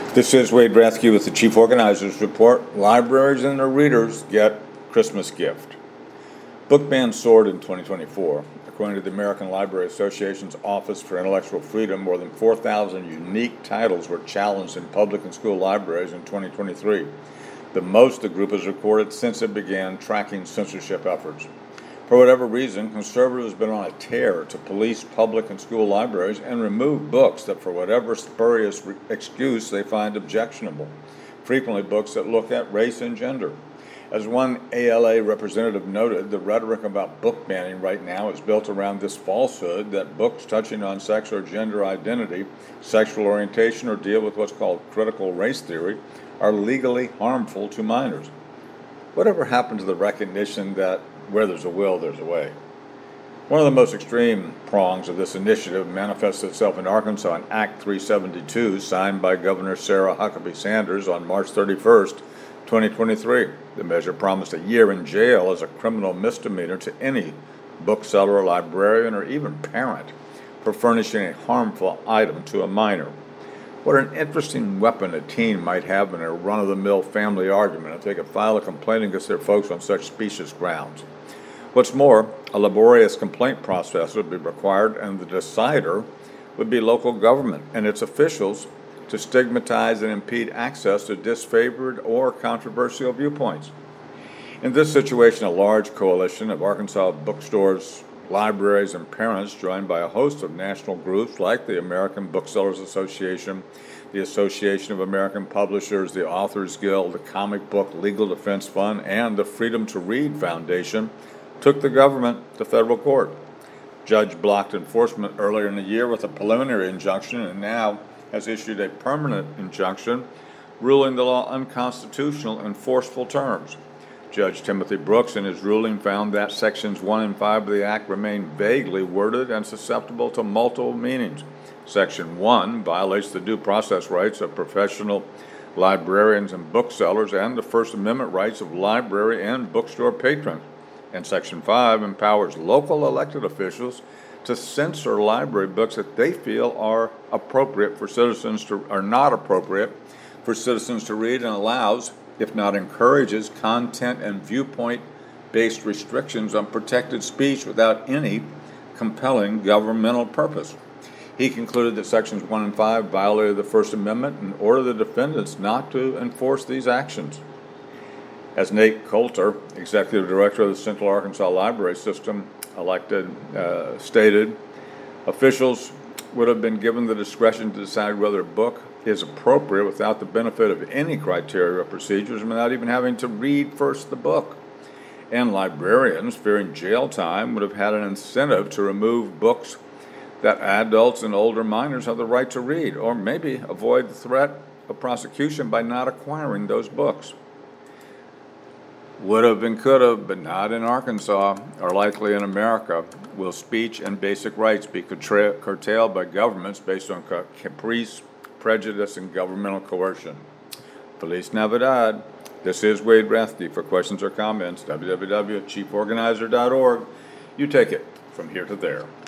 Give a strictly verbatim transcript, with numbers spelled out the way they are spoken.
This is Wade Rathke with the Chief Organizers Report. Libraries and their readers get Christmas gift. Book ban soared in twenty twenty-four. According to the American Library Association's Office for Intellectual Freedom, more than four thousand unique titles were challenged in public and school libraries in twenty twenty-three, the most the group has recorded since it began tracking censorship efforts. For whatever reason, conservatives have been on a tear to police public and school libraries and remove books that, for whatever spurious re- excuse, they find objectionable, frequently books that look at race and gender. As one A L A representative noted, the rhetoric about book banning right now is built around this falsehood that books touching on sex or gender identity, sexual orientation, or deal with what's called critical race theory are legally harmful to minors. Whatever happened to the recognition that where there's a will, there's a way? One of the most extreme prongs of this initiative manifests itself in Arkansas in Act three seventy-two, signed by Governor Sarah Huckabee Sanders on March thirty-first, twenty twenty-three. The measure promised a year in jail as a criminal misdemeanor to any bookseller, librarian, or even parent for furnishing a harmful item to a minor. What an interesting weapon a teen might have in a run-of-the-mill family argument if they could file a complaint against their folks on such specious grounds. What's more, a laborious complaint process would be required, and the decider would be local government and its officials to stigmatize and impede access to disfavored or controversial viewpoints. In this situation, a large coalition of Arkansas bookstores, libraries, and parents, joined by a host of national groups like the American Booksellers Association, the Association of American Publishers, the Authors Guild, the Comic Book Legal Defense Fund, and the Freedom to Read Foundation, took the government to federal court. Judge blocked enforcement earlier in the year with a preliminary injunction and now has issued a permanent injunction, ruling the law unconstitutional in forceful terms. Judge Timothy Brooks, in his ruling, found that Sections one and five of the Act remain vaguely worded and susceptible to multiple meanings. Section one violates the due process rights of professional librarians and booksellers and the First Amendment rights of library and bookstore patrons. And Section five empowers local elected officials to censor library books that they feel are appropriate for citizens to, are not appropriate for citizens to read, and allows, if not encourages, content and viewpoint-based restrictions on protected speech without any compelling governmental purpose. He concluded that Sections one and five violated the First Amendment and ordered the defendants not to enforce these actions. As Nate Coulter, Executive Director of the Central Arkansas Library System, elected, uh, stated, officials would have been given the discretion to decide whether a book is appropriate without the benefit of any criteria or procedures, and without even having to read first the book. And librarians, fearing jail time, would have had an incentive to remove books that adults and older minors have the right to read, or maybe avoid the threat of prosecution by not acquiring those books. Would have and could have, but not in Arkansas, or likely in America, will speech and basic rights be curtailed by governments based on caprice, prejudice, and governmental coercion. Feliz Navidad. This is Wade Rathke. For questions or comments, w w w dot chief organizer dot org. You take it from here to there.